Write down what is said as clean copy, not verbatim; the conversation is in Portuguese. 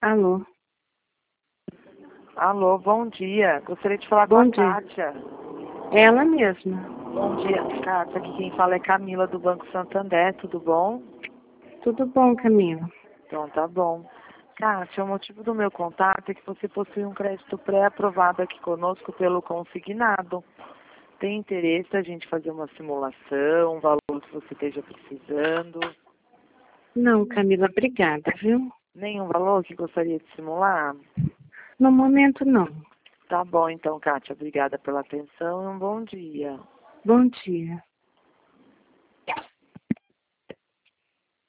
Alô, Alô, bom dia. Gostaria de falar com bom a dia. Kátia. Ela mesma. Bom dia, Kátia. Aqui quem fala é Camila do Banco Santander, tudo bom? Tudo bom, Camila? Então tá bom. Kátia, o motivo do meu contato é que você possui um crédito pré-aprovado aqui conosco pelo consignado. Tem interesse a gente fazer uma simulação, um valor que você esteja precisando? Não, Camila, obrigada, viu? Nenhum valor que gostaria de simular? No momento, não. Tá bom então, Kátia. Obrigada pela atenção e um bom dia. Bom dia.